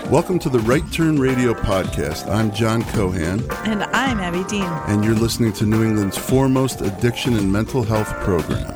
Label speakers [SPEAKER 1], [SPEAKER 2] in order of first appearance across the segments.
[SPEAKER 1] Welcome to the Right Turn Radio Podcast. I'm John Cohan.
[SPEAKER 2] And I'm Abby Dean.
[SPEAKER 1] And you're listening to New England's foremost addiction and mental health program.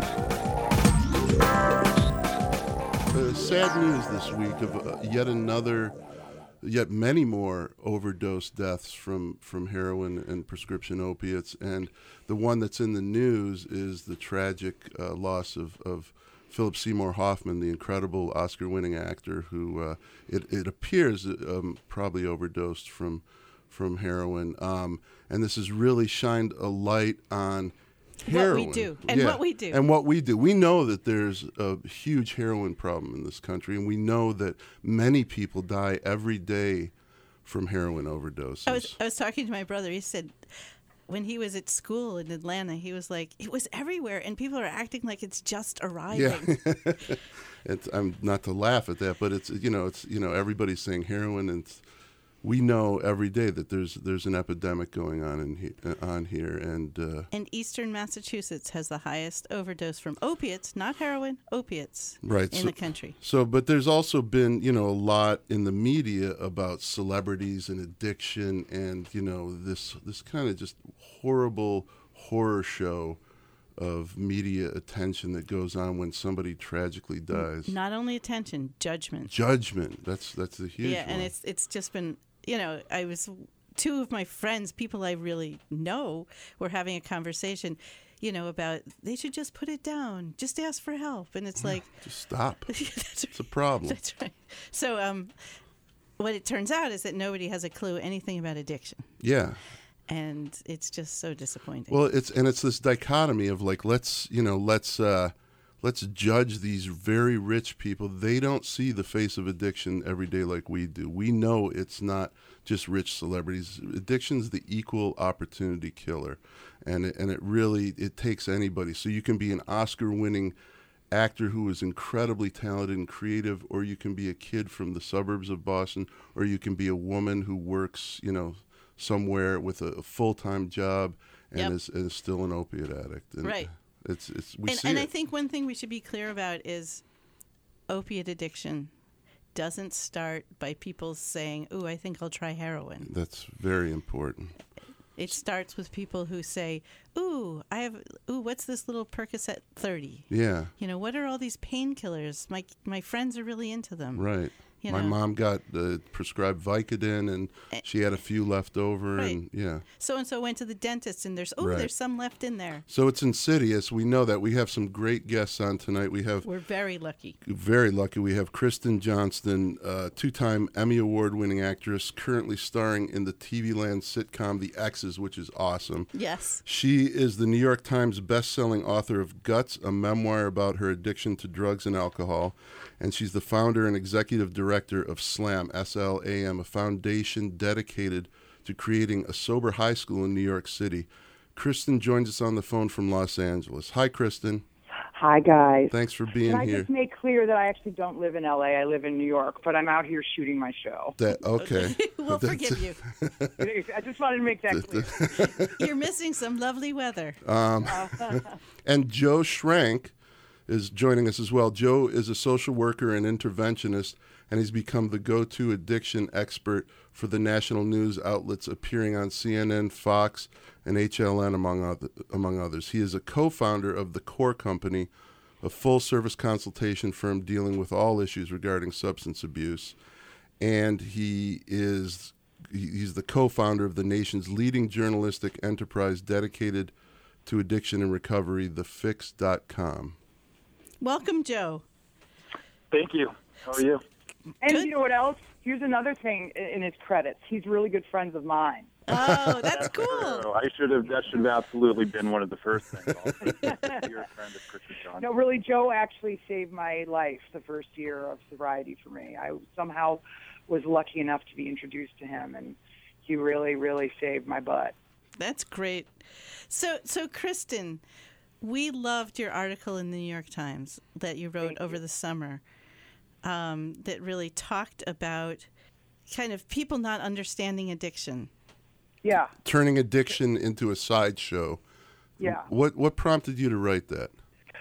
[SPEAKER 1] Sad news this week of yet many more overdose deaths from heroin and prescription opiates. And the one that's in the news is the tragic loss of Philip Seymour Hoffman, the incredible Oscar-winning actor who it appears probably overdosed from heroin. And this has really shined a light on heroin. What we do. We know that there's a huge heroin problem in this country, and we know that many people die every day from heroin overdoses.
[SPEAKER 2] I was talking to my brother. He said when he was at school in Atlanta, he was like, it was everywhere, and people are acting like it's just arriving.
[SPEAKER 1] Yeah. I'm not to laugh at that, but it's everybody's saying heroin, and we know every day that there's an epidemic going on here, and
[SPEAKER 2] Eastern Massachusetts has the highest overdose from opiates, not heroin, opiates,
[SPEAKER 1] right,
[SPEAKER 2] in the country.
[SPEAKER 1] So, but there's also been a lot in the media about celebrities and addiction, and this kind of just horrible horror show of media attention that goes on when somebody tragically dies.
[SPEAKER 2] Not only attention, judgment.
[SPEAKER 1] That's a huge one.
[SPEAKER 2] And it's just been. Two of my friends, people I really know, were having a conversation, about they should just put it down, just ask for help. And it's like,
[SPEAKER 1] just stop.
[SPEAKER 2] It's
[SPEAKER 1] a problem.
[SPEAKER 2] That's right. So what it turns out is that nobody has a clue anything about addiction.
[SPEAKER 1] Yeah.
[SPEAKER 2] And it's just so disappointing.
[SPEAKER 1] Well, it's this dichotomy of like, let's judge these very rich people. They don't see the face of addiction every day like we do. We know it's not just rich celebrities. Addiction's the equal opportunity killer, and it takes anybody. So you can be an Oscar-winning actor who is incredibly talented and creative, or you can be a kid from the suburbs of Boston, or you can be a woman who works, somewhere with a full-time job and is still an opiate addict. And
[SPEAKER 2] right.
[SPEAKER 1] And
[SPEAKER 2] I think one thing we should be clear about is opiate addiction doesn't start by people saying, "Ooh, I think I'll try heroin."
[SPEAKER 1] That's very important.
[SPEAKER 2] It starts with people who say, "Ooh, what's this little Percocet 30?
[SPEAKER 1] Yeah.
[SPEAKER 2] What are all these painkillers? My friends are really into them."
[SPEAKER 1] Right. My mom got prescribed Vicodin, and she had a few left over,
[SPEAKER 2] right.
[SPEAKER 1] And yeah.
[SPEAKER 2] So-and-so went to the dentist, and there's some left in there.
[SPEAKER 1] So it's insidious. We know that. We have some great guests on tonight. We're
[SPEAKER 2] very lucky.
[SPEAKER 1] Very lucky. We have Kristen Johnston, two-time Emmy Award-winning actress, currently starring in the TV Land sitcom The Exes, which is awesome.
[SPEAKER 2] Yes. She
[SPEAKER 1] is the New York Times best-selling author of Guts, a memoir about her addiction to drugs and alcohol. And she's the founder and executive director of SLAM, S-L-A-M, a foundation dedicated to creating a sober high school in New York City. Kristen joins us on the phone from Los Angeles. Hi, Kristen.
[SPEAKER 3] Hi, guys.
[SPEAKER 1] Thanks for being here.
[SPEAKER 3] Can I just make clear that I actually don't live in L.A. I live in New York, but I'm out here shooting my show.
[SPEAKER 1] Okay.
[SPEAKER 2] We'll forgive you.
[SPEAKER 3] I just wanted to make that clear.
[SPEAKER 2] You're missing some lovely weather.
[SPEAKER 1] And Joe Schrank is joining us as well. Joe is a social worker and interventionist, and he's become the go-to addiction expert for the national news outlets, appearing on CNN, Fox, and HLN, among others. He is a co-founder of The Core Company, a full-service consultation firm dealing with all issues regarding substance abuse. And he's the co-founder of the nation's leading journalistic enterprise dedicated to addiction and recovery, thefix.com.
[SPEAKER 2] Welcome, Joe.
[SPEAKER 4] Thank you. How are you?
[SPEAKER 3] And you know what else? Here's another thing in his credits. He's really good friends of mine.
[SPEAKER 2] Oh, that's cool.
[SPEAKER 4] That should have absolutely been one of the first things. You're a friend of Christian John.
[SPEAKER 3] No, really, Joe actually saved my life the first year of sobriety for me. I somehow was lucky enough to be introduced to him, and he really, really saved my butt.
[SPEAKER 2] That's great. So Kristen, we loved your article in the New York Times that you wrote over the summer that really talked about kind of people not understanding addiction.
[SPEAKER 3] Yeah.
[SPEAKER 1] Turning addiction into a sideshow.
[SPEAKER 3] Yeah.
[SPEAKER 1] What prompted you to write that?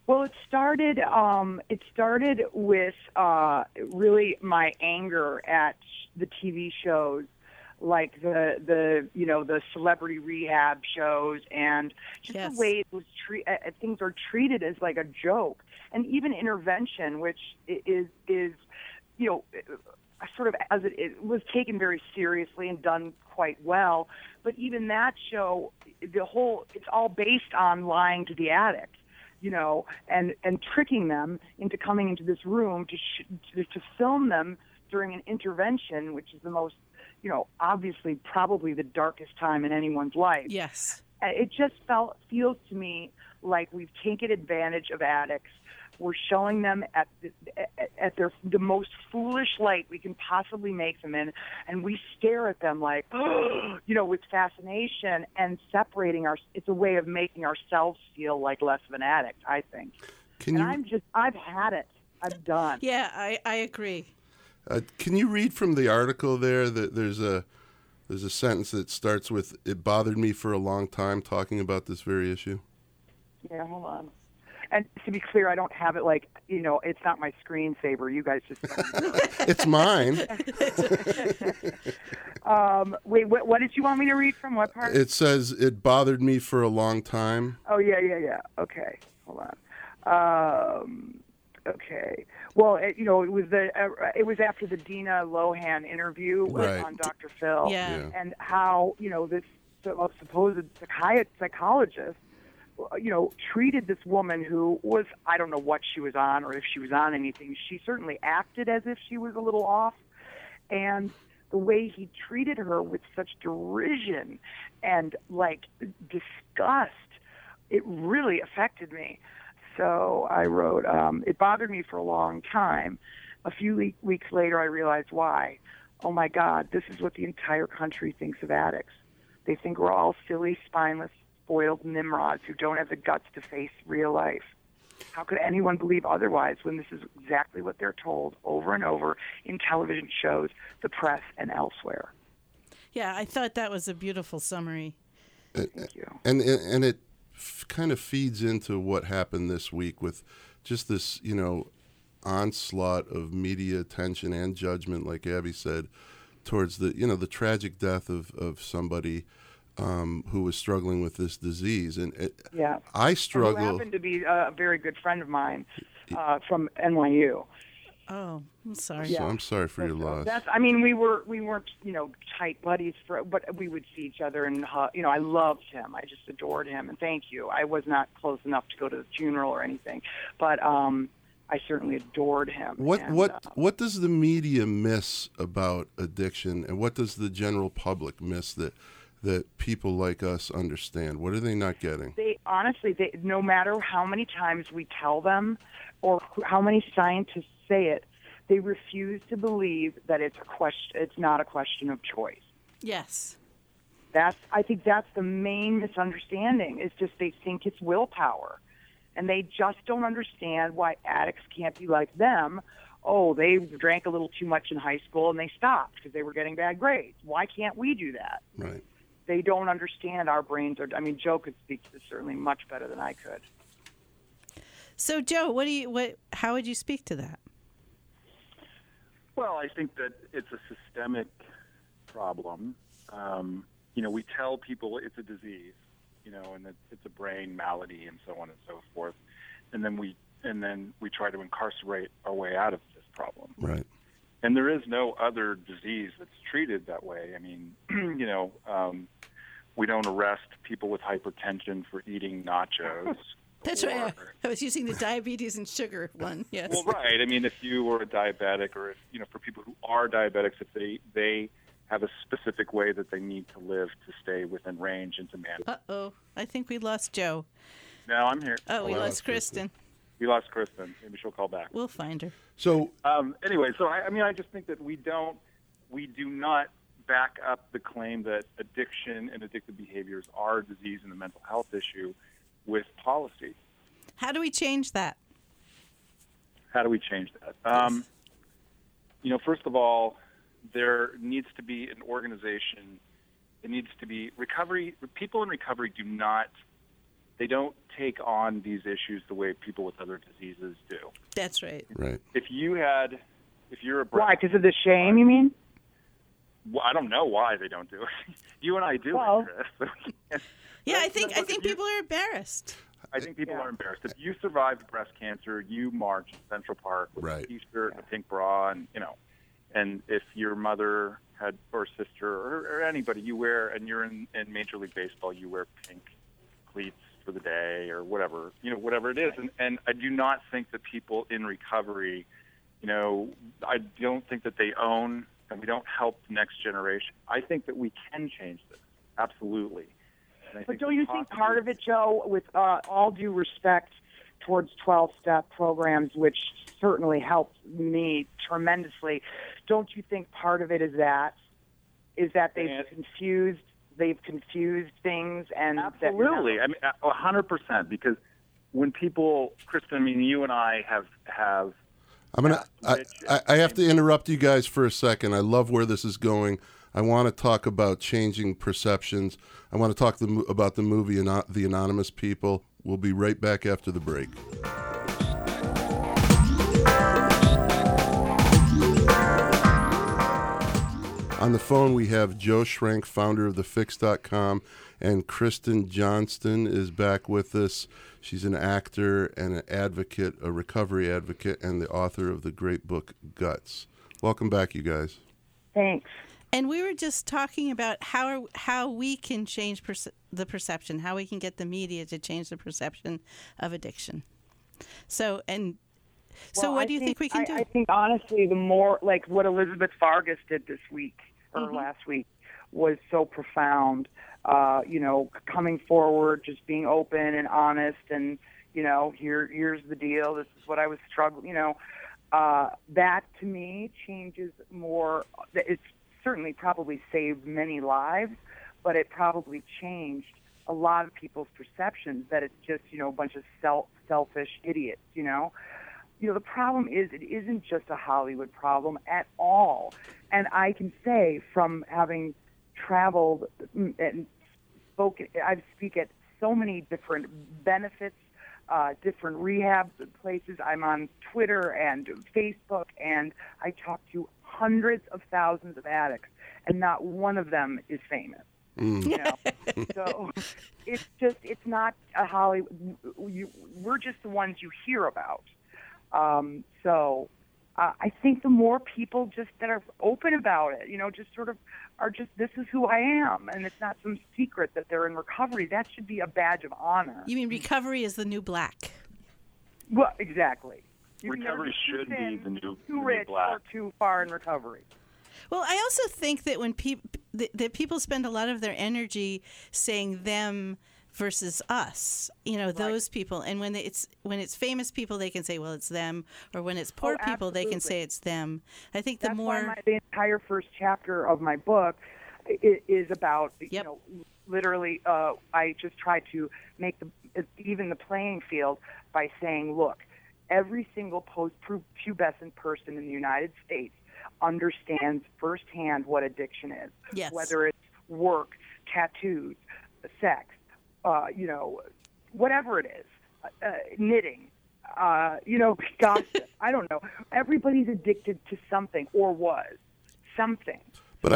[SPEAKER 3] Well, it started. It started with really my anger at the TV shows, like the celebrity rehab shows, and just
[SPEAKER 2] Yes.
[SPEAKER 3] the way it was things are treated as like a joke, and even intervention, which is sort of as it was taken very seriously and done quite well. But even that show, it's all based on lying to the addict, and tricking them into coming into this room to film them during an intervention, which is the most, obviously probably the darkest time in anyone's life.
[SPEAKER 2] Yes.
[SPEAKER 3] It just feels to me like we've taken advantage of addicts. We're showing them at the most foolish light we can possibly make them in, and we stare at them like, with fascination and separating it's a way of making ourselves feel like less of an addict, I think. I've had it. I'm done.
[SPEAKER 2] Yeah, I agree.
[SPEAKER 1] Can you read from the article there that there's a sentence that starts with, "It bothered me for a long time," talking about this very issue?
[SPEAKER 3] Yeah, hold on. And to be clear, I don't have it it's not my screensaver. You guys just
[SPEAKER 1] It's mine.
[SPEAKER 3] Wait, what did you want me to read from? What part?
[SPEAKER 1] It says, "It bothered me for a long time."
[SPEAKER 3] Oh, yeah. Okay, hold on. Okay. Well, it was after the Dina Lohan interview
[SPEAKER 1] Right.
[SPEAKER 3] on Dr. Phil,
[SPEAKER 2] Yeah.
[SPEAKER 3] and how this supposed psychologist, treated this woman who was, I don't know what she was on or if she was on anything. She certainly acted as if she was a little off, and the way he treated her with such derision and disgust, it really affected me. So I wrote, it bothered me for a long time. A few weeks later, I realized why. Oh, my God, this is what the entire country thinks of addicts. They think we're all silly, spineless, spoiled Nimrods who don't have the guts to face real life. How could anyone believe otherwise when this is exactly what they're told over and over in television shows, the press, and elsewhere?
[SPEAKER 2] Yeah, I thought that was a beautiful summary.
[SPEAKER 3] Thank you.
[SPEAKER 1] And it kind of feeds into what happened this week with just this, onslaught of media attention and judgment, like Abby said, towards the tragic death of somebody who was struggling with this disease. And I struggle.
[SPEAKER 3] Who happened to be a very good friend of mine from NYU.
[SPEAKER 2] Oh, I'm sorry.
[SPEAKER 1] So I'm sorry for your loss.
[SPEAKER 3] We weren't tight buddies but we would see each other, and I loved him. I just adored him, and thank you. I was not close enough to go to the funeral or anything, but I certainly adored him.
[SPEAKER 1] What does the media miss about addiction, and what does the general public miss that people like us understand? What are they not getting? No matter how many times we tell them or how many scientists say it, they refuse to believe that it's not a question of choice.
[SPEAKER 2] Yes.
[SPEAKER 3] I think that's the main misunderstanding, is just they think it's willpower. And they just don't understand why addicts can't be like them. Oh, they drank a little too much in high school and they stopped because they were getting bad grades. Why can't we do that?
[SPEAKER 1] Right.
[SPEAKER 3] They don't understand our brains are. Joe could speak to this certainly much better than I could.
[SPEAKER 2] So, Joe, how would you speak to that?
[SPEAKER 4] Well, I think that it's a systemic problem. We tell people it's a disease, and that it's a brain malady and so on and so forth, and then we try to incarcerate our way out of this problem.
[SPEAKER 1] Right.
[SPEAKER 4] And there is no other disease that's treated that way. We don't arrest people with hypertension for eating nachos.
[SPEAKER 2] That's right. I was using the diabetes and sugar one. Yes.
[SPEAKER 4] Well, right. If you were a diabetic, or for people who are diabetics, if they have a specific way that they need to live to stay within range and to manage.
[SPEAKER 2] Uh-oh. I think we lost Joe.
[SPEAKER 4] No, I'm here.
[SPEAKER 2] Oh, we lost Kristen.
[SPEAKER 4] We lost Kristen. Maybe she'll call back.
[SPEAKER 2] We'll find her.
[SPEAKER 1] So
[SPEAKER 4] anyway, I just think that we do not back up the claim that addiction and addictive behaviors are a disease and a mental health issue with policy.
[SPEAKER 2] How do we change that?
[SPEAKER 4] Yes. First of all, there needs to be an organization. It needs to be recovery. People in recovery do not They don't take on these issues the way people with other diseases do.
[SPEAKER 2] That's right.
[SPEAKER 1] Right.
[SPEAKER 4] If you're a
[SPEAKER 3] Why? Because of the shame, you mean?
[SPEAKER 4] Well, I don't know why they don't do it. You and I do
[SPEAKER 3] Well,
[SPEAKER 4] it, Chris.
[SPEAKER 2] Yeah, I think people are embarrassed.
[SPEAKER 4] I think people are embarrassed. If you survived breast cancer, you march in Central Park with
[SPEAKER 1] Right.
[SPEAKER 4] a T-shirt and a pink bra, and if your mother had or sister or anybody you wear, and you're in Major League Baseball, you wear pink cleats for the day or whatever it is. And I do not think that people in recovery, I don't think that they own and we don't help the next generation. I think that we can change this. Absolutely.
[SPEAKER 3] But don't you think part of it, Joe, with all due respect towards 12-step programs, which certainly helped me tremendously, don't you think part of it is that they've confused things? And
[SPEAKER 4] absolutely.
[SPEAKER 3] That,
[SPEAKER 4] 100%. Because when people, Kristen, you and I have.
[SPEAKER 1] I have to interrupt you guys for a second. I love where this is going. I want to talk about changing perceptions. I want to talk about the movie The Anonymous People. We'll be right back after the break. On the phone, we have Joe Schrenk, founder of TheFix.com, and Kristen Johnston is back with us. She's an actor and an advocate, a recovery advocate, and the author of the great book, Guts. Welcome back, you guys.
[SPEAKER 3] Thanks.
[SPEAKER 2] And we were just talking about how we can change the perception, how we can get the media to change the perception of addiction. So what do you think we can do?
[SPEAKER 3] I think, honestly, the more, like what Elizabeth Vargas did this week, or last week, was so profound. Coming forward, just being open and honest, and, here's the deal, this is what I was struggling, that to me changes more. It's certainly probably saved many lives, but it probably changed a lot of people's perceptions that it's just, a bunch of selfish idiots, the problem is it isn't just a Hollywood problem at all. And I can say from having traveled and spoken, I speak at so many different benefits, different rehab places. I'm on Twitter and Facebook, and I talk to hundreds of thousands of addicts, and not one of them is famous. So it's not a Hollywood. We're just the ones you hear about. I think the more people just that are open about it, just sort of are just, this is who I am, and it's not some secret that they're in recovery. That should be a badge of honor.
[SPEAKER 2] You mean recovery is the new black?
[SPEAKER 3] Well, exactly.
[SPEAKER 4] Recovery should be the new
[SPEAKER 3] too rich
[SPEAKER 4] black.
[SPEAKER 3] or too far in recovery.
[SPEAKER 2] Well, I also think that when people spend a lot of their energy saying them versus us, those people, and when it's famous people, they can say, well, it's them, or when it's poor people, they can say it's them. I think
[SPEAKER 3] That's why the entire first chapter of my book is about, literally, I just try to make even the playing field by saying, look, every single post-pubescent person in the United States understands firsthand what addiction is.
[SPEAKER 2] Yes.
[SPEAKER 3] Whether it's work, tattoos, sex, whatever it is, knitting, gossip. I don't know. Everybody's addicted to something or was something.
[SPEAKER 1] But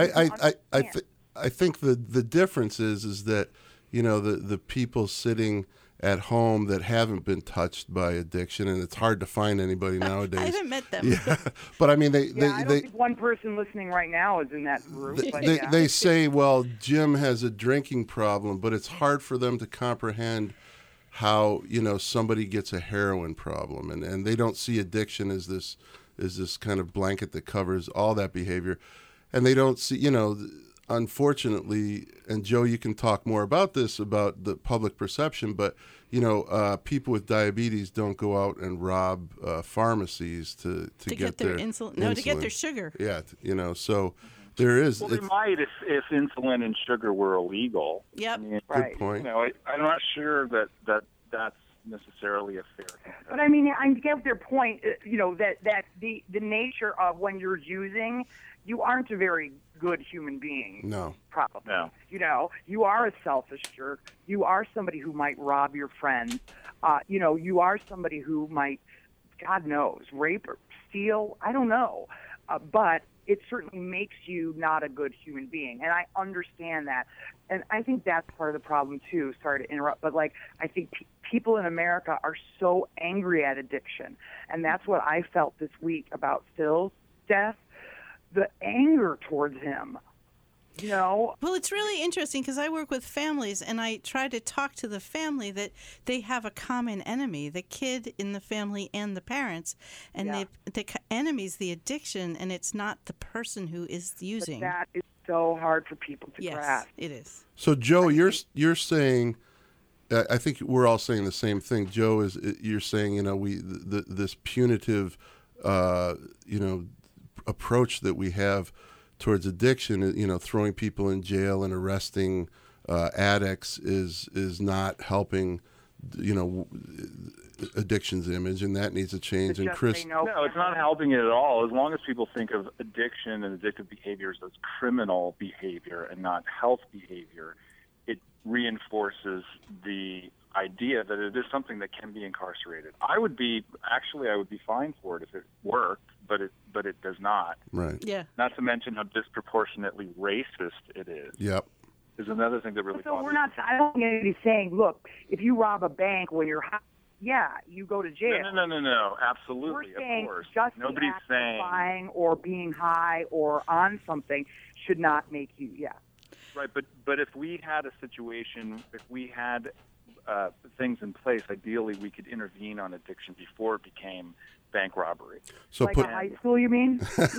[SPEAKER 1] I think the difference is that the people sitting at home that haven't been touched by addiction, and it's hard to find anybody nowadays. I
[SPEAKER 2] haven't met them.
[SPEAKER 1] Yeah, but I mean,
[SPEAKER 3] I don't think one person listening right now is in that group.
[SPEAKER 1] They say, well, Jim has a drinking problem, but it's hard for them to comprehend how somebody gets a heroin problem, and they don't see addiction as this kind of blanket that covers all that behavior, and they don't see unfortunately, and Joe, you can talk more about this, about the public perception, but people with diabetes don't go out and rob pharmacies to get their insulin.
[SPEAKER 2] No, to get their sugar.
[SPEAKER 1] Yeah, so there is.
[SPEAKER 4] Well, they might if insulin and sugar were illegal.
[SPEAKER 2] Yep.
[SPEAKER 1] Good point.
[SPEAKER 4] I'm not sure that that's necessarily a fair thing.
[SPEAKER 3] But I mean, I get their point. That the nature of when you're using, you aren't a very good human being.
[SPEAKER 1] No.
[SPEAKER 3] Probably.
[SPEAKER 4] No.
[SPEAKER 3] You know, you are a selfish jerk. You are somebody who might rob your friends. You know, you are somebody who might, God knows, rape or steal. I don't know. But it certainly makes you not a good human being. And I understand that. And I think that's part of the problem, too. Sorry to interrupt. But, like, I think people in America are so angry at addiction. And that's what I felt this week about Phil's death. The anger towards him. You know?
[SPEAKER 2] Well, it's really interesting because I work with families and I try to talk to the family that they have a common enemy, the kid in the family and the parents. And
[SPEAKER 3] Yeah.
[SPEAKER 2] the enemy's the addiction, and it's not the person who is using.
[SPEAKER 3] But that is so hard for people to
[SPEAKER 2] Yes,
[SPEAKER 3] grasp.
[SPEAKER 2] it is.
[SPEAKER 1] So, Joe, you're saying, I think we're all saying the same thing. Joe, you're saying, you know, this punitive, you know, approach that we have towards addiction, you know, throwing people in jail and arresting addicts is not helping, you know, addiction's image, and that needs to change.
[SPEAKER 3] To
[SPEAKER 1] And
[SPEAKER 3] just
[SPEAKER 1] Chris,
[SPEAKER 3] say no.
[SPEAKER 4] No, it's not helping it at all. As long as people think of addiction and addictive behaviors as criminal behavior and not health behavior, it reinforces the idea that it is something that can be incarcerated. I would be fine for it if it worked, but it does not.
[SPEAKER 1] right?
[SPEAKER 2] Yeah.
[SPEAKER 4] Not to mention how disproportionately racist it is.
[SPEAKER 1] Yep.
[SPEAKER 4] Is another thing that really
[SPEAKER 3] So
[SPEAKER 4] bothers
[SPEAKER 3] we're not. I don't think anybody's saying, look, if you rob a bank when you're high, yeah, you go to
[SPEAKER 4] me.
[SPEAKER 3] jail.
[SPEAKER 4] No. Absolutely,
[SPEAKER 3] We're saying
[SPEAKER 4] of course.
[SPEAKER 3] just
[SPEAKER 4] Nobody's
[SPEAKER 3] the act
[SPEAKER 4] saying
[SPEAKER 3] of buying or being high or on something should not make you. Yeah.
[SPEAKER 4] right, but if we had a situation, if we had things in place, ideally we could intervene on addiction before it became bank robbery.
[SPEAKER 1] So
[SPEAKER 3] Like
[SPEAKER 1] put
[SPEAKER 3] a high school, you mean?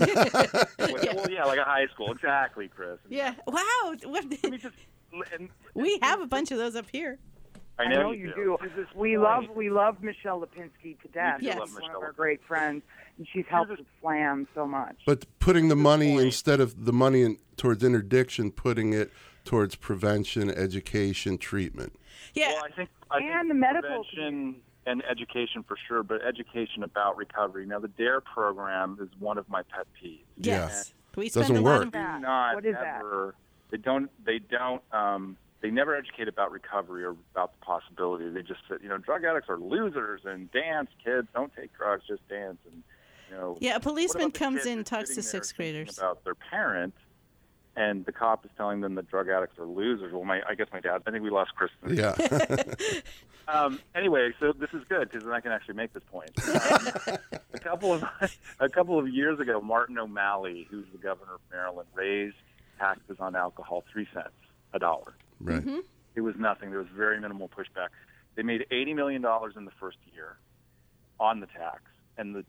[SPEAKER 4] Well, yeah, like a high school, exactly, Chris.
[SPEAKER 2] Yeah. Wow. What,
[SPEAKER 4] Let me just. And,
[SPEAKER 2] we have a bunch of those up here.
[SPEAKER 4] I know you do.
[SPEAKER 3] do.
[SPEAKER 4] To this
[SPEAKER 3] We
[SPEAKER 4] point-
[SPEAKER 3] love Michelle Lipinski to death.
[SPEAKER 2] do
[SPEAKER 3] She's
[SPEAKER 2] love
[SPEAKER 3] one
[SPEAKER 4] Michelle
[SPEAKER 3] of our great friends, and she's helped
[SPEAKER 4] this-
[SPEAKER 3] with Slam so much.
[SPEAKER 1] But putting the money,
[SPEAKER 4] point.
[SPEAKER 1] instead of the money towards interdiction, putting it towards prevention, education, treatment.
[SPEAKER 2] Yeah.
[SPEAKER 4] Well, I think
[SPEAKER 3] And the medical
[SPEAKER 4] prevention and education for sure, but education about recovery. Now, the DARE program is one of my pet peeves.
[SPEAKER 2] Yes. We
[SPEAKER 1] Doesn't
[SPEAKER 2] spend a lot
[SPEAKER 1] work.
[SPEAKER 2] of
[SPEAKER 3] that?
[SPEAKER 4] Do not
[SPEAKER 3] What is that?
[SPEAKER 4] ever. They never educate about recovery or about the possibility. They just said, drug addicts are losers and dance, kids, don't take drugs, just dance. And
[SPEAKER 2] Yeah, a policeman
[SPEAKER 4] what about the
[SPEAKER 2] comes
[SPEAKER 4] kids
[SPEAKER 2] in,
[SPEAKER 4] just
[SPEAKER 2] talks to
[SPEAKER 4] sitting there
[SPEAKER 2] sixth
[SPEAKER 4] thinking
[SPEAKER 2] graders.
[SPEAKER 4] about their parent, and the cop is telling them that drug addicts are losers. Well, I guess my dad. I think we lost Kristen.
[SPEAKER 1] Yeah.
[SPEAKER 4] Anyway, so this is good because then I can actually make this point. A couple of years ago, Martin O'Malley, who's the governor of Maryland, raised taxes on alcohol 3 cents a dollar.
[SPEAKER 1] Right.
[SPEAKER 2] Mm-hmm.
[SPEAKER 4] It was nothing. There was very minimal pushback. They made $80 million in the first year on the tax, and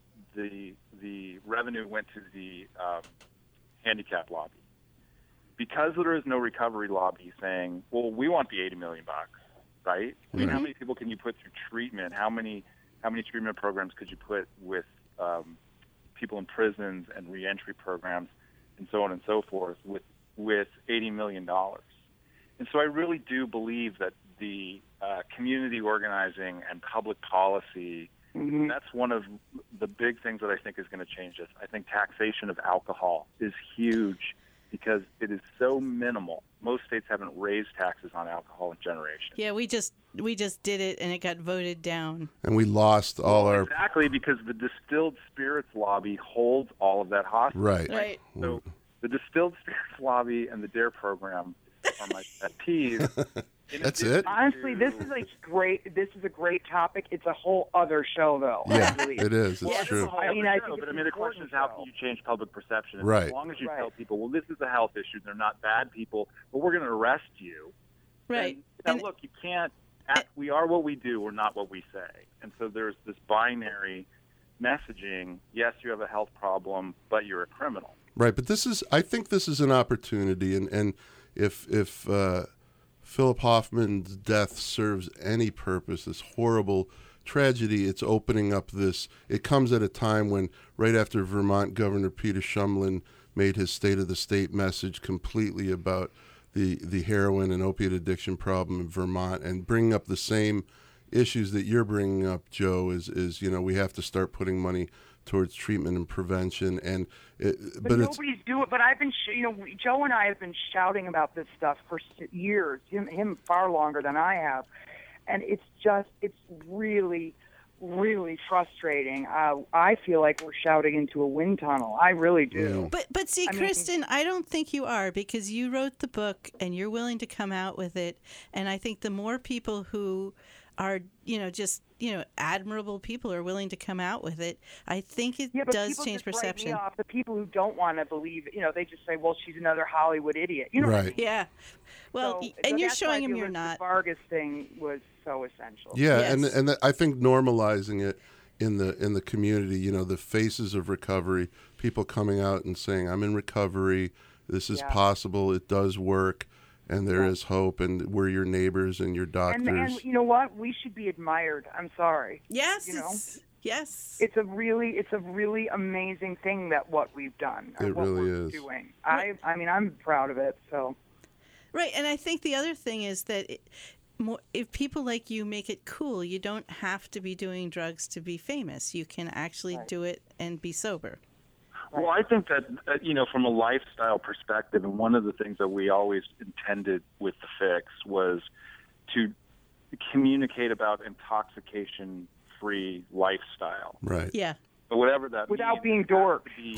[SPEAKER 4] the revenue went to the handicap lobby. Because there is no recovery lobby saying, well, we want the $80 million, right? I mean, how many people can you put through treatment? How many treatment programs could you put with people in prisons and reentry programs and so on and so forth with $80 million? And so I really do believe that the community organizing and public policy, that's one of the big things that I think is going to change this. I think taxation of alcohol is huge because it is so minimal. Most states haven't raised taxes on alcohol in generations.
[SPEAKER 2] Yeah, we just did it, and it got voted down.
[SPEAKER 1] And we lost all our.
[SPEAKER 4] Exactly, because the distilled spirits lobby holds all of that hostage.
[SPEAKER 1] Right.
[SPEAKER 2] Right.
[SPEAKER 4] So the distilled spirits lobby and the DARE program are my pet peeves.
[SPEAKER 1] That's it?
[SPEAKER 3] Honestly, this is a great topic. It's a whole other show, though.
[SPEAKER 1] Yeah,
[SPEAKER 3] Really.
[SPEAKER 1] it is. It's
[SPEAKER 2] Yes.
[SPEAKER 1] true.
[SPEAKER 3] I mean, I think
[SPEAKER 4] but
[SPEAKER 3] it's
[SPEAKER 4] I mean, the question is, how can you change public perception? And
[SPEAKER 1] Right.
[SPEAKER 4] As long as you
[SPEAKER 3] Right.
[SPEAKER 4] tell people, well, this is a health issue, they're not bad people, but we're going to arrest you.
[SPEAKER 2] Right.
[SPEAKER 4] And look, you can't act. We are what we do. We're not what we say. And so there's this binary messaging. Yes, you have a health problem, but you're a criminal.
[SPEAKER 1] Right, but I think this is an opportunity, and if Philip Hoffman's death serves any purpose, this horrible tragedy, it's opening up this. It comes at a time when, right after Vermont Governor Peter Shumlin made his State of the State message completely about the heroin and opiate addiction problem in Vermont, and bringing up the same issues that you're bringing up, Joe, is we have to start putting money towards treatment and prevention, and
[SPEAKER 3] but nobody's doing it. But I've been, Joe and I have been shouting about this stuff for years. Him far longer than I have, and it's really, really frustrating. I feel like we're shouting into a wind tunnel. I really do.
[SPEAKER 2] But see, Kristen, I don't think you are, because you wrote the book and you're willing to come out with it. And I think the more people who are, admirable people are willing to come out with it, I think it does change perception.
[SPEAKER 3] Write me off. The people who don't want to believe, they just say, well, she's another Hollywood idiot. You know what I mean?
[SPEAKER 2] Yeah. Well, and you're showing them you're not.
[SPEAKER 3] The Vargas thing was so essential.
[SPEAKER 1] Yeah, yes. and I think normalizing it in the community, the faces of recovery, people coming out and saying, I'm in recovery, this is possible, it does work, and there is hope, and we're your neighbors and your doctors.
[SPEAKER 3] And you know what? We should be admired. I'm sorry.
[SPEAKER 2] Yes. Yes.
[SPEAKER 3] It's a really amazing thing that what we've done.
[SPEAKER 1] It really is.
[SPEAKER 3] Doing. I'm proud of it. So.
[SPEAKER 2] Right, and I think the other thing is that if people like you make it cool, you don't have to be doing drugs to be famous. You can actually do it and be sober.
[SPEAKER 4] Well, I think that, from a lifestyle perspective, and one of the things that we always intended with the Fix was to communicate about intoxication-free lifestyle.
[SPEAKER 1] Right.
[SPEAKER 2] Yeah.
[SPEAKER 4] But whatever that
[SPEAKER 3] without
[SPEAKER 4] means,
[SPEAKER 3] being dork.
[SPEAKER 4] It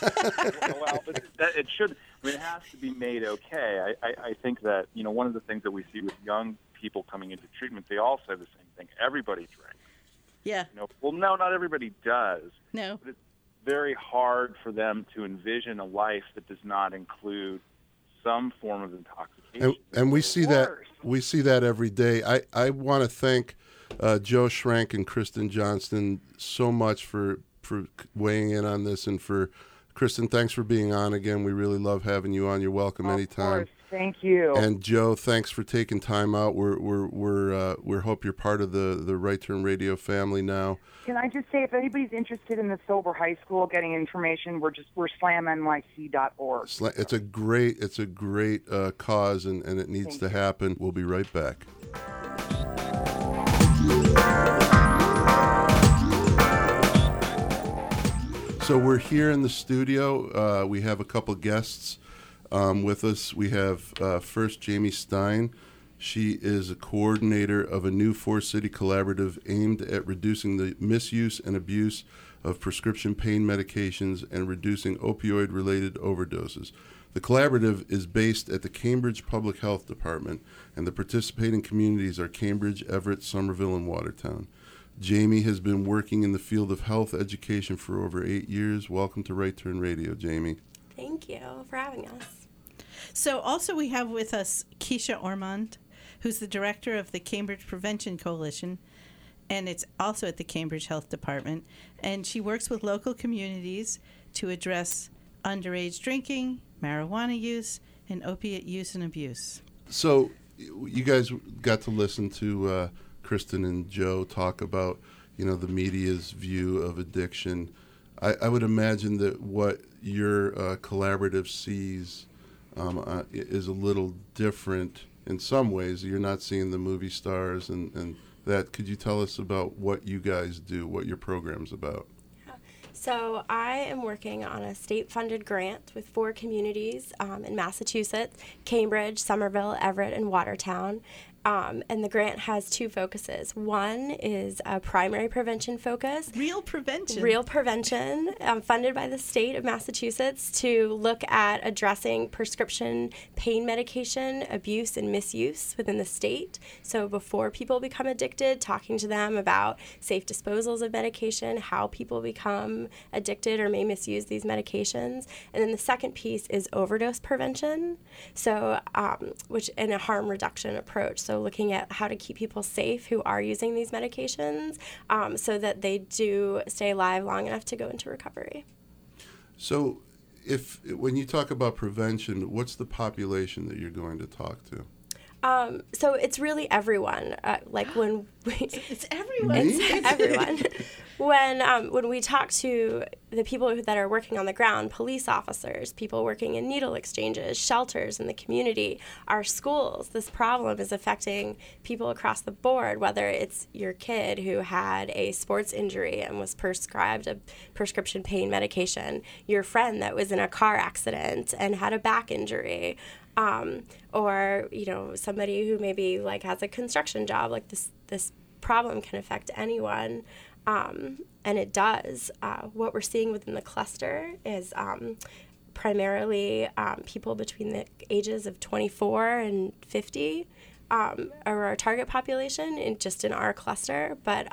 [SPEAKER 4] should. It has to be made okay. I think that one of the things that we see with young people coming into treatment, they all say the same thing. Everybody drinks.
[SPEAKER 2] Yeah.
[SPEAKER 4] Well, no, not everybody does.
[SPEAKER 2] No.
[SPEAKER 4] But it's very hard for them to envision a life that does not include some form of intoxication.
[SPEAKER 1] And we see that every day. I want to thank Joe Schrank and Kristen Johnston so much for weighing in on this, and for Kristen, thanks for being on again. We really love having you on. You're welcome anytime.
[SPEAKER 3] Of course. Thank you.
[SPEAKER 1] And Joe, thanks for taking time out. We hope you're part of the Right Turn Radio family now.
[SPEAKER 3] Can I just say, if anybody's interested in the Sober High School, getting information, we're slamnyc.org.
[SPEAKER 1] It's a great cause, and it needs to happen. We'll be right back. So we're here in the studio. We have a couple guests with us. We have first Jamie Stein. She is a coordinator of a new four-city collaborative aimed at reducing the misuse and abuse of prescription pain medications and reducing opioid-related overdoses. The collaborative is based at the Cambridge Public Health Department, and the participating communities are Cambridge, Everett, Somerville, and Watertown. Jamie has been working in the field of health education for over 8 years. Welcome to Right Turn Radio, Jamie.
[SPEAKER 5] Thank you for having us.
[SPEAKER 2] So also we have with us Keisha Ormond, who's the director of the Cambridge Prevention Coalition, and it's also at the Cambridge Health Department. And she works with local communities to address underage drinking, marijuana use, and opiate use and abuse.
[SPEAKER 1] So you guys got to listen to Kristen and Joe talk about, the media's view of addiction. I would imagine that what your collaborative sees is a little different in some ways. You're not seeing the movie stars and that. Could you tell us about what you guys do, what your program's about?
[SPEAKER 5] So I am working on a state-funded grant with 4 communities in Massachusetts: Cambridge, Somerville, Everett, and Watertown. And the grant has 2 focuses. One is a primary prevention focus.
[SPEAKER 2] Real prevention,
[SPEAKER 5] funded by the state of Massachusetts to look at addressing prescription pain medication abuse and misuse within the state. So before people become addicted, talking to them about safe disposals of medication, how people become addicted or may misuse these medications. And then the second piece is overdose prevention, so which in a harm reduction approach. So looking at how to keep people safe who are using these medications so that they do stay alive long enough to go into recovery.
[SPEAKER 1] So when you talk about prevention, what's the population that you're going to talk to?
[SPEAKER 5] So it's really everyone. Like when
[SPEAKER 2] It's everyone.
[SPEAKER 5] It's everyone. When we talk to the people that are working on the ground, police officers, people working in needle exchanges, shelters in the community, our schools, this problem is affecting people across the board, whether it's your kid who had a sports injury and was prescribed a prescription pain medication, your friend that was in a car accident and had a back injury, or somebody who maybe like has a construction job. Like this problem can affect anyone. And it does. What we're seeing within the cluster is primarily people between the ages of 24 and 50 are our target population in our cluster, but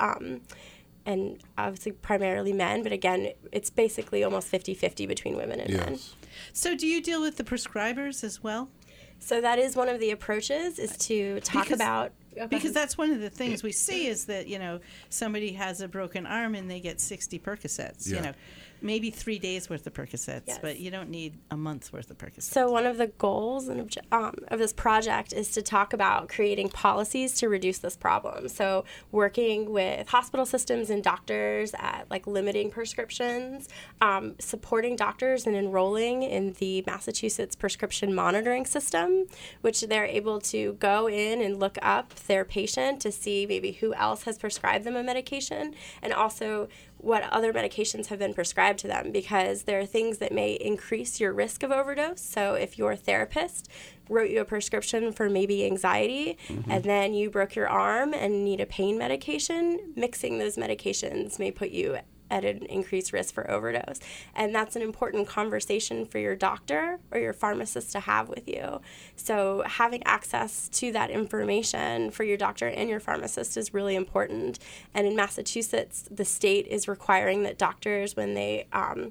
[SPEAKER 5] and obviously primarily men, but again, it's basically almost 50-50 between women and men.
[SPEAKER 2] So do you deal with the prescribers as well?
[SPEAKER 5] So that is one of the approaches, is to talk about...
[SPEAKER 2] Because that's one of the things we see is that, somebody has a broken arm and they get 60 Percocets, maybe 3 days worth of Percocets, yes. But you don't need a month's worth of Percocets.
[SPEAKER 5] So one of the goals of this project is to talk about creating policies to reduce this problem. So working with hospital systems and doctors at limiting prescriptions, supporting doctors in enrolling in the Massachusetts prescription monitoring system, which they're able to go in and look up their patient to see maybe who else has prescribed them a medication, and also what other medications have been prescribed to them, because there are things that may increase your risk of overdose. So if your therapist wrote you a prescription for maybe anxiety, and then you broke your arm and need a pain medication, mixing those medications may put you at an increased risk for overdose. And that's an important conversation for your doctor or your pharmacist to have with you. So having access to that information for your doctor and your pharmacist is really important. And in Massachusetts, the state is requiring that doctors, when they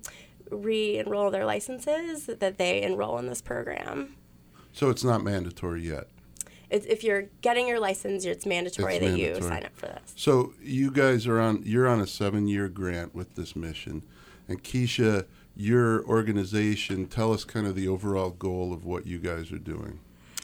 [SPEAKER 5] re-enroll their licenses, that they enroll in this program.
[SPEAKER 1] So it's not mandatory yet?
[SPEAKER 5] If you're getting your license, it's mandatory that you sign up for this.
[SPEAKER 1] So you guys you're on a 7-year grant with this mission. And Keisha, your organization, tell us kind of the overall goal of what you guys are doing.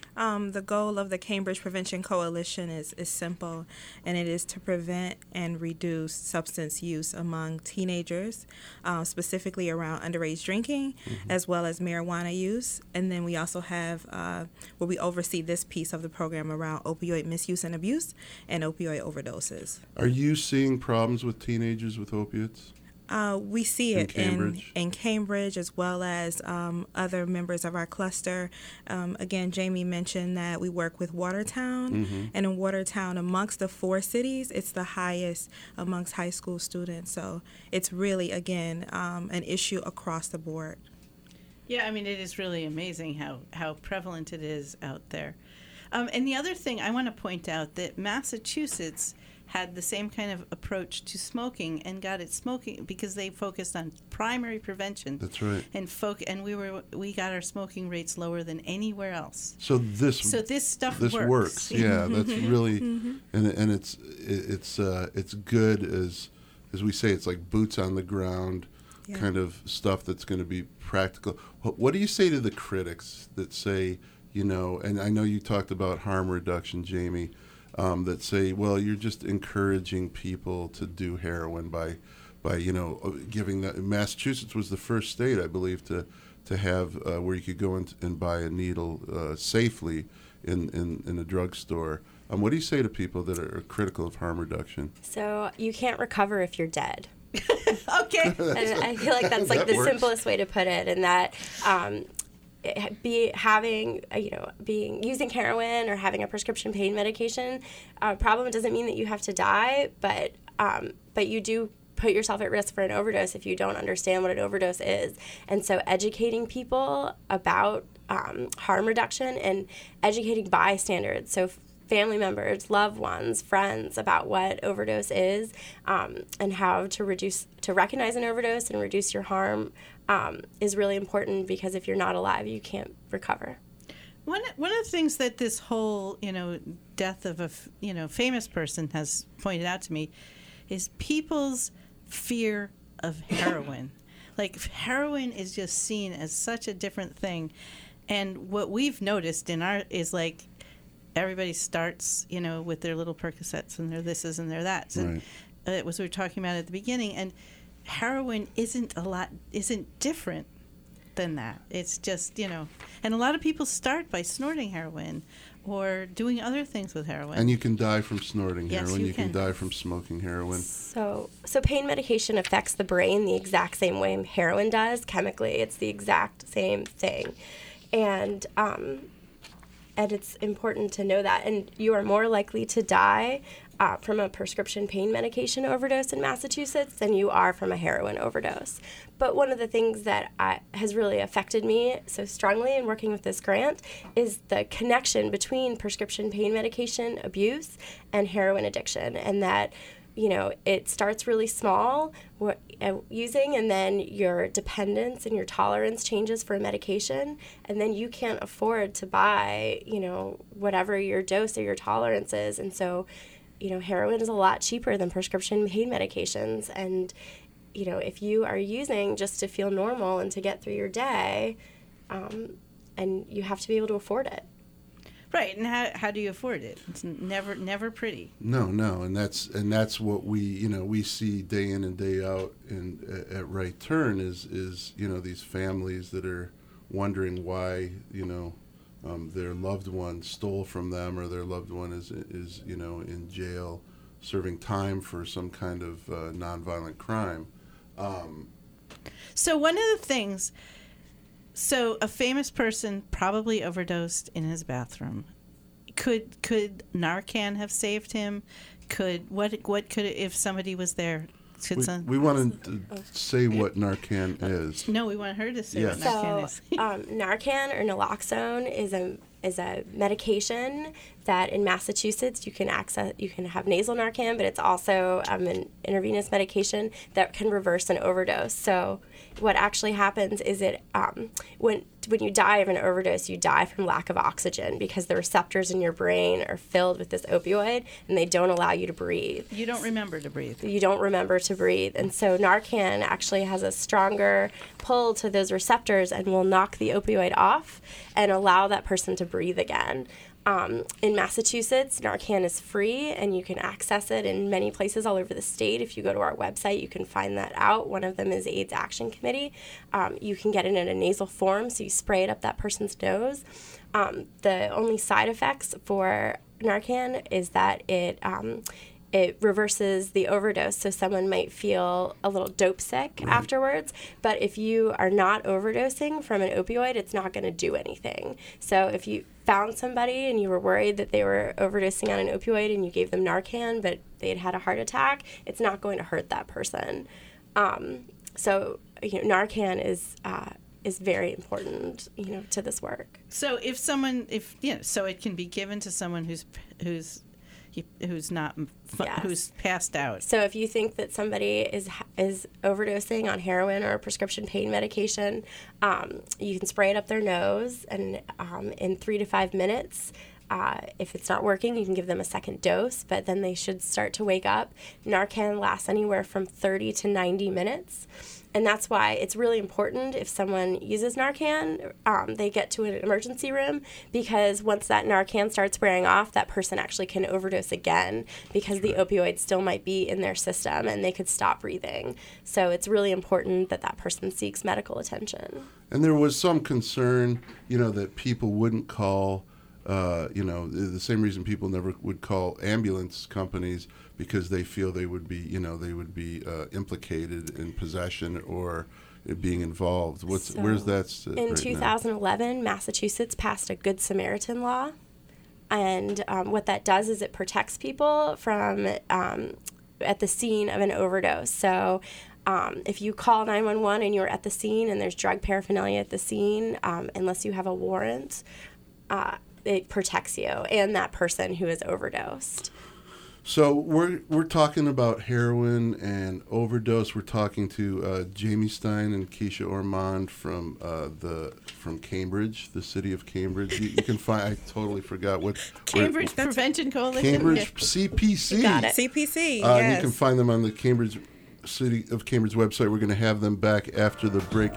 [SPEAKER 6] The goal of the Cambridge Prevention Coalition is simple, and it is to prevent and reduce substance use among teenagers, specifically around underage drinking, as well as marijuana use. And then we also have where we oversee this piece of the program around opioid misuse and abuse and opioid overdoses.
[SPEAKER 1] Are you seeing problems with teenagers with opiates?
[SPEAKER 6] We see it
[SPEAKER 1] in
[SPEAKER 6] Cambridge as well as other members of our cluster. Again, Jamie mentioned that we work with Watertown, and in Watertown, amongst the 4 cities, it's the highest amongst high school students. So it's really, again, an issue across the board.
[SPEAKER 2] Yeah, I mean, it is really amazing how prevalent it is out there. And the other thing I want to point out that Massachusetts had the same kind of approach to smoking and got it smoking because they focused on primary prevention.
[SPEAKER 1] That's right.
[SPEAKER 2] And we got our smoking rates lower than anywhere else.
[SPEAKER 1] So this
[SPEAKER 2] stuff
[SPEAKER 1] works. Yeah, that's really and it's good as we say, it's like boots on the ground kind of stuff that's going to be practical. What do you say to the critics that say, and I know you talked about harm reduction, Jamie, that say, well, you're just encouraging people to do heroin by giving that. Massachusetts was the first state, I believe, to have where you could go and buy a needle safely in a drugstore. What do you say to people that are critical of harm reduction?
[SPEAKER 5] So you can't recover if you're dead.
[SPEAKER 2] Okay.
[SPEAKER 5] And I feel like that's the simplest way to put it, and that using heroin or having a prescription pain medication problem doesn't mean that you have to die, but you do put yourself at risk for an overdose if you don't understand what an overdose is. And so educating people about harm reduction and educating bystanders, so family members, loved ones, friends, about what overdose is, and how to recognize an overdose and reduce your harm is really important, because if you're not alive, you can't recover.
[SPEAKER 2] One of the things that this whole death of a famous person has pointed out to me is people's fear of heroin. Heroin is just seen as such a different thing, and what we've noticed is everybody starts, with their little Percocets and their thises and their that's. And it was what we were talking about at the beginning. And heroin isn't different than that. It's just, and a lot of people start by snorting heroin or doing other things with heroin.
[SPEAKER 1] And you can die from snorting
[SPEAKER 2] Yes,
[SPEAKER 1] heroin.
[SPEAKER 2] you
[SPEAKER 1] You can
[SPEAKER 2] can
[SPEAKER 1] die from smoking heroin.
[SPEAKER 5] So pain medication affects the brain the exact same way heroin does chemically. It's the exact same thing. And it's important to know that. And you are more likely to die from a prescription pain medication overdose in Massachusetts than you are from a heroin overdose. But one of the things that has really affected me so strongly in working with this grant is the connection between prescription pain medication abuse and heroin addiction, and that it starts really small using, and then your dependence and your tolerance changes for a medication, and then you can't afford to buy, whatever your dose or your tolerance is. And so, heroin is a lot cheaper than prescription pain medications. And, if you are using just to feel normal and to get through your day, and you have to be able to afford it.
[SPEAKER 2] Right, and how do you afford it? It's never pretty.
[SPEAKER 1] No, and that's what we see day in and day out at Right Turn is these families that are wondering why their loved one stole from them, or their loved one is in jail serving time for some kind of nonviolent crime.
[SPEAKER 2] So one of the things. So a famous person probably overdosed in his bathroom. Could Narcan have saved him? What could if somebody was there?
[SPEAKER 1] We want to say what Narcan is.
[SPEAKER 2] No, we want her to say
[SPEAKER 1] Yes.
[SPEAKER 2] what Narcan is.
[SPEAKER 5] Narcan or naloxone is a medication that in Massachusetts you can access. You can have nasal Narcan, but it's also an intravenous medication that can reverse an overdose. So what actually happens is when you die of an overdose, you die from lack of oxygen because the receptors in your brain are filled with this opioid and they don't allow you to breathe.
[SPEAKER 2] You don't remember to breathe.
[SPEAKER 5] You don't remember to breathe. And so Narcan actually has a stronger pull to those receptors and will knock the opioid off and allow that person to breathe again. In Massachusetts, Narcan is free, and you can access it in many places all over the state. If you go to our website, you can find that out. One of them is AIDS Action Committee. You can get it in a nasal form, so you spray it up that person's nose. The only side effects for Narcan is that it reverses the overdose, so someone might feel a little dope sick afterwards. But if you are not overdosing from an opioid, it's not going to do anything. So if you found somebody and you were worried that they were overdosing on an opioid and you gave them Narcan, but they had a heart attack, it's not going to hurt that person. So Narcan is very important, to this work.
[SPEAKER 2] So so it can be given to someone who's passed out.
[SPEAKER 5] So if you think that somebody is overdosing on heroin or a prescription pain medication, you can spray it up their nose, and in 3 to 5 minutes, if it's not working, you can give them a second dose, but then they should start to wake up. Narcan lasts anywhere from 30 to 90 minutes. And that's why it's really important if someone uses Narcan, they get to an emergency room, because once that Narcan starts wearing off, that person actually can overdose again because the opioid still might be in their system and they could stop breathing. So it's really important that that person seeks medical attention.
[SPEAKER 1] And there was some concern, that people wouldn't call, the same reason people never would call ambulance companies, because they feel they would be, implicated in possession or being involved. Where's that
[SPEAKER 5] in
[SPEAKER 1] right
[SPEAKER 5] 2011,
[SPEAKER 1] now?
[SPEAKER 5] Massachusetts passed a Good Samaritan law, and what that does is it protects people from at the scene of an overdose. So if you call 911 and you're at the scene and there's drug paraphernalia at the scene, unless you have a warrant, it protects you and that person who is overdosed.
[SPEAKER 1] So we're talking about heroin and overdose. We're talking to Jamie Stein and Keisha Ormond from Cambridge, the city of Cambridge. You can find. I totally forgot what
[SPEAKER 2] Cambridge Prevention Coalition.
[SPEAKER 1] Cambridge CPC.
[SPEAKER 5] You got it.
[SPEAKER 6] CPC.
[SPEAKER 1] And you can find them on the City of Cambridge website. We're going to have them back after the break.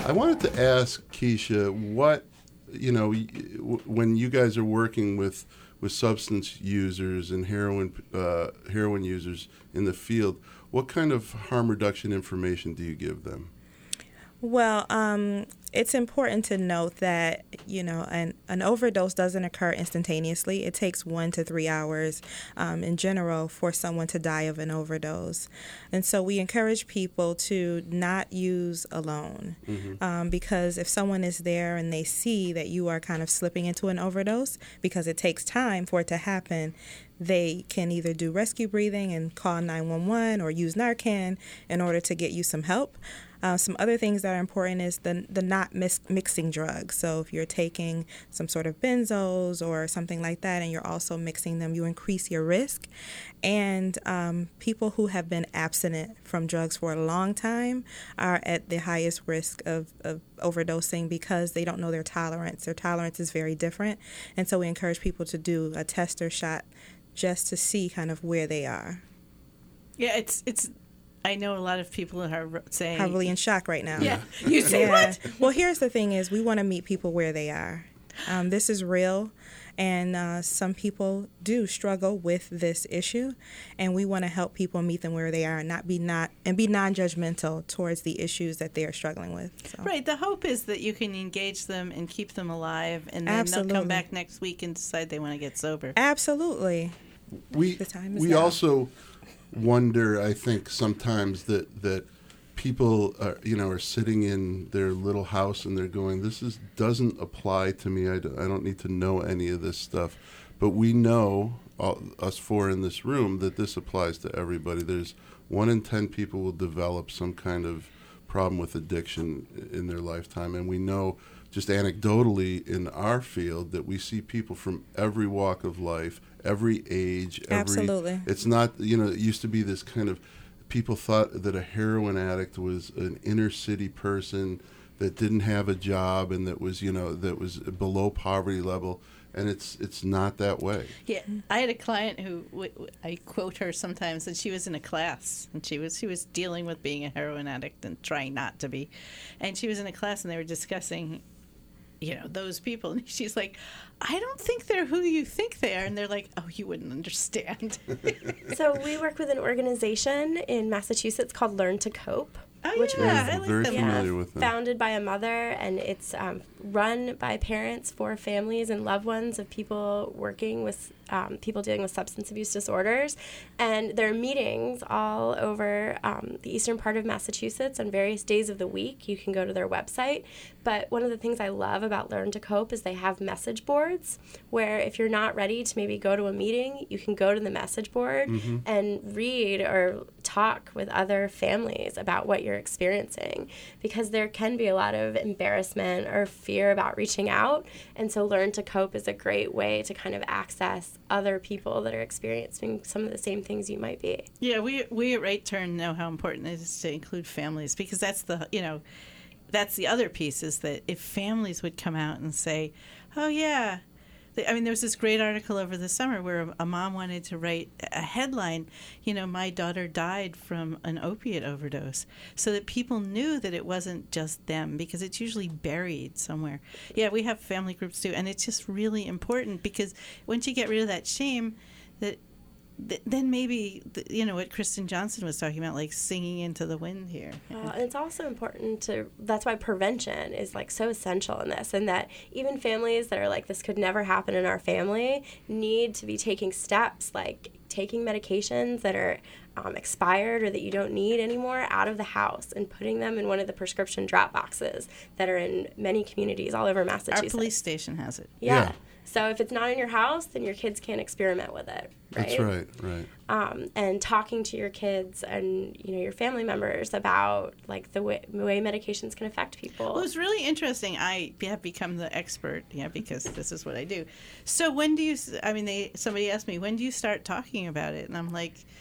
[SPEAKER 1] I wanted to ask Keisha, what, when you guys are working with substance users and heroin users in the field, what kind of harm reduction information do you give them?
[SPEAKER 6] Well, it's important to note that, an overdose doesn't occur instantaneously. It takes 1 to 3 hours in general for someone to die of an overdose. And so we encourage people to not use alone because if someone is there and they see that you are kind of slipping into an overdose, because it takes time for it to happen, they can either do rescue breathing and call 911 or use Narcan in order to get you some help. Some other things that are important is the not mixing drugs. So if you're taking some sort of benzos or something like that and you're also mixing them, you increase your risk. And people who have been abstinent from drugs for a long time are at the highest risk of overdosing because they don't know their tolerance. Their tolerance is very different. And so we encourage people to do a test or shot just to see kind of where they are.
[SPEAKER 2] Yeah, it's. I know a lot of people are saying
[SPEAKER 6] probably in shock right now.
[SPEAKER 2] Yeah, you say what?
[SPEAKER 6] Well, here's the thing: is we want to meet people where they are. This is real, and some people do struggle with this issue, and we want to help people meet them where they are, and be non-judgmental towards the issues that they are struggling with. So.
[SPEAKER 2] Right. The hope is that you can engage them and keep them alive, and then they'll come back next week and decide they want to get sober.
[SPEAKER 6] Absolutely.
[SPEAKER 1] We also wonder, I think, sometimes that people are sitting in their little house and they're going, this doesn't apply to me. I don't need to know any of this stuff. But we know, us four in this room, that this applies to everybody. There's 1 in 10 people will develop some kind of problem with addiction in their lifetime. And we know just anecdotally in our field that we see people from every walk of life, every age.
[SPEAKER 6] Absolutely.
[SPEAKER 1] It's not, it used to be this kind of, people thought that a heroin addict was an inner city person that didn't have a job and that was below poverty level. And it's not that way.
[SPEAKER 2] Yeah, I had a client who I quote her sometimes, and she was in a class, and she was dealing with being a heroin addict and trying not to be, and she was in a class, and they were discussing, those people, and she's like, I don't think they're who you think they are, and they're like, oh, you wouldn't understand.
[SPEAKER 5] So we work with an organization in Massachusetts called Learn to Cope.
[SPEAKER 2] Oh,
[SPEAKER 5] which
[SPEAKER 2] yeah,
[SPEAKER 5] was
[SPEAKER 1] very familiar with them.
[SPEAKER 5] Founded by a mother, and it's run by parents for families and loved ones of people working with people dealing with substance abuse disorders. And there are meetings all over the eastern part of Massachusetts on various days of the week. You can go to their website. But one of the things I love about Learn to Cope is they have message boards where if you're not ready to maybe go to a meeting, you can go to the message board and read or talk with other families about what you're experiencing, because there can be a lot of embarrassment or fear about reaching out. And so Learn to Cope is a great way to kind of access other people that are experiencing some of the same things you might be.
[SPEAKER 2] Yeah, we at Right Turn know how important it is to include families, because that's the other piece, is that if families would come out and say, oh yeah, there was this great article over the summer where a mom wanted to write a headline, my daughter died from an opiate overdose, so that people knew that it wasn't just them, because it's usually buried somewhere. Yeah, we have family groups too, and it's just really important, because once you get rid of that shame, then maybe, what Kristen Johnson was talking about, like singing into the wind here.
[SPEAKER 5] And it's also important that's why prevention is so essential in this, and that even families that are like, this could never happen in our family, need to be taking steps like taking medications that are expired or that you don't need anymore out of the house and putting them in one of the prescription drop boxes that are in many communities all over Massachusetts.
[SPEAKER 2] Our police station has it.
[SPEAKER 5] Yeah. So if it's not in your house, then your kids can't experiment with it, right?
[SPEAKER 1] That's right.
[SPEAKER 5] And talking to your kids and, your family members about, the way medications can affect people.
[SPEAKER 2] Well, it's really interesting. I have become the expert, because this is what I do. So when do you, somebody asked me, when do you start talking about it? And I'm like,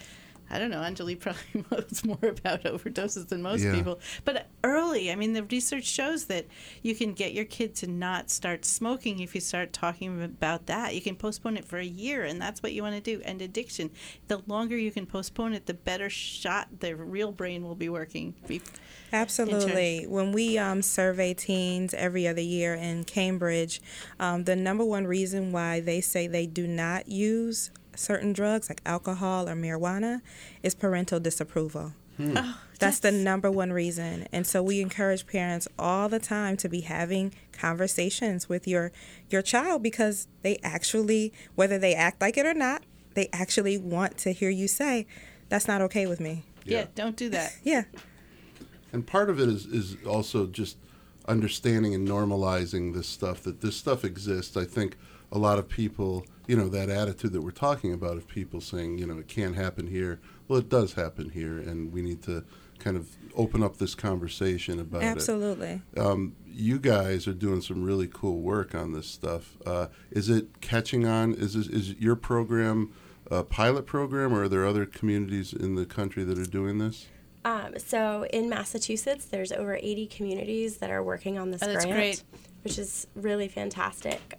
[SPEAKER 2] I don't know, Anjali probably knows more about overdoses than most
[SPEAKER 1] Yeah.
[SPEAKER 2] people. But early, I mean, the research shows that you can get your kid to not start smoking if you start talking about that. You can postpone it for a year, and that's what you want to do. And addiction, the longer you can postpone it, the better shot the real brain will be working.
[SPEAKER 6] Absolutely. When we survey teens every other year in Cambridge, the number one reason why they say they do not use certain drugs like alcohol or marijuana is parental disapproval.
[SPEAKER 2] Oh,
[SPEAKER 6] That's the number one reason. And so we encourage parents all the time to be having conversations with your child, because they actually, whether they act like it or not, they actually want to hear you say, that's not okay with me.
[SPEAKER 2] Yeah, don't do that.
[SPEAKER 6] Yeah.
[SPEAKER 1] And part of it is also just understanding and normalizing this stuff, that this stuff exists. I think a lot of people, that attitude that we're talking about of people saying, it can't happen here. Well, it does happen here, and we need to kind of open up this conversation about
[SPEAKER 6] Absolutely.
[SPEAKER 1] it. You guys are doing some really cool work on this stuff. Is it catching on? Is your program a pilot program, or are there other communities in the country that are doing this?
[SPEAKER 5] So in Massachusetts, there's over 80 communities that are working on this grant,
[SPEAKER 2] that's great.
[SPEAKER 5] which is really fantastic.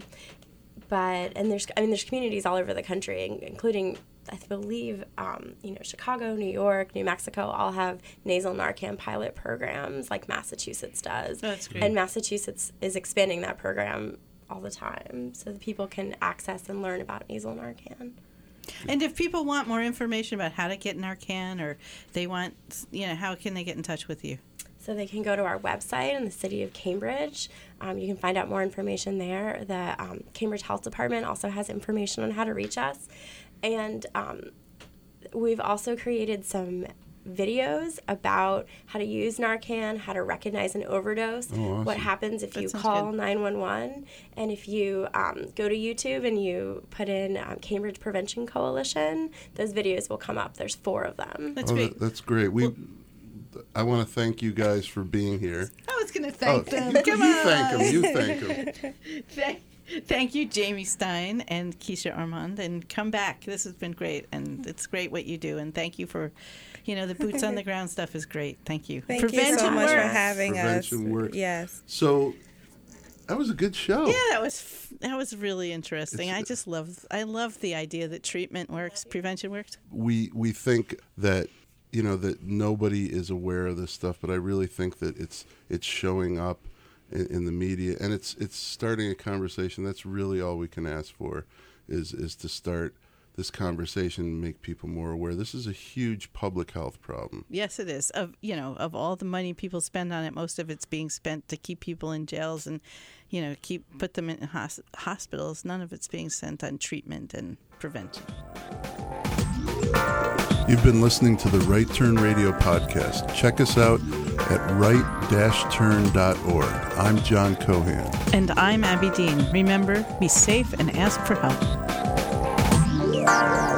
[SPEAKER 5] There's communities all over the country, including, I believe, Chicago, New York, New Mexico, all have nasal Narcan pilot programs like Massachusetts does.
[SPEAKER 2] Oh, that's great.
[SPEAKER 5] And Massachusetts is expanding that program all the time so that people can access and learn about nasal Narcan.
[SPEAKER 2] And if people want more information about how to get Narcan, or they want, how can they get in touch with you?
[SPEAKER 5] So they can go to our website in the city of Cambridge. You can find out more information there. The Cambridge Health Department also has information on how to reach us. And we've also created some videos about how to use Narcan, how to recognize an overdose,
[SPEAKER 1] awesome.
[SPEAKER 5] what happens if you
[SPEAKER 2] sounds
[SPEAKER 5] call
[SPEAKER 2] good.
[SPEAKER 5] 911, and if you go to YouTube and you put in Cambridge Prevention Coalition, those videos will come up. There's 4 of them.
[SPEAKER 2] That's great.
[SPEAKER 1] That's great. I want to thank you guys for being here.
[SPEAKER 2] I was going to thank them.
[SPEAKER 1] You
[SPEAKER 2] Come on.
[SPEAKER 1] thank them.
[SPEAKER 2] Thank you, Jamie Stein and Keisha Armand, and come back. This has been great, and it's great what you do. And thank you for, the boots on the ground stuff is great. Thank you.
[SPEAKER 6] Thank you so much for having us.
[SPEAKER 1] Prevention works.
[SPEAKER 6] Yes.
[SPEAKER 1] So that was a good show.
[SPEAKER 2] Yeah, that was really interesting. I love the idea that treatment works, prevention works.
[SPEAKER 1] We think that that nobody is aware of this stuff, but I really think that it's showing up in the media, and it's starting a conversation. That's really all we can ask for, is to start this conversation and make people more aware. This is a huge public health problem.
[SPEAKER 2] Yes, it is. Of all the money people spend on it, most of it's being spent to keep people in jails and put them in hospitals. None of it's being spent on treatment and prevention.
[SPEAKER 1] You've been listening to the Right Turn Radio podcast. Check us out at right-turn.org. I'm John Cohan.
[SPEAKER 2] And I'm Abby Dean. Remember, be safe and ask for help.